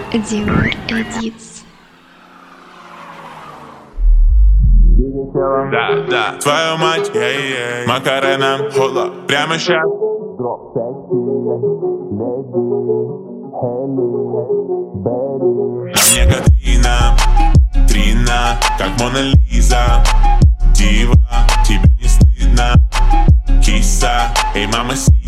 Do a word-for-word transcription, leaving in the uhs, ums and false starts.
Dior Edits. Да, да, твою мать, yeah, yeah. Макарена, хола, прямо щас. На мне Катрина, Трина, как Мона Лиза. Дива, тебе не стыдно. Киса, эй, мама, си.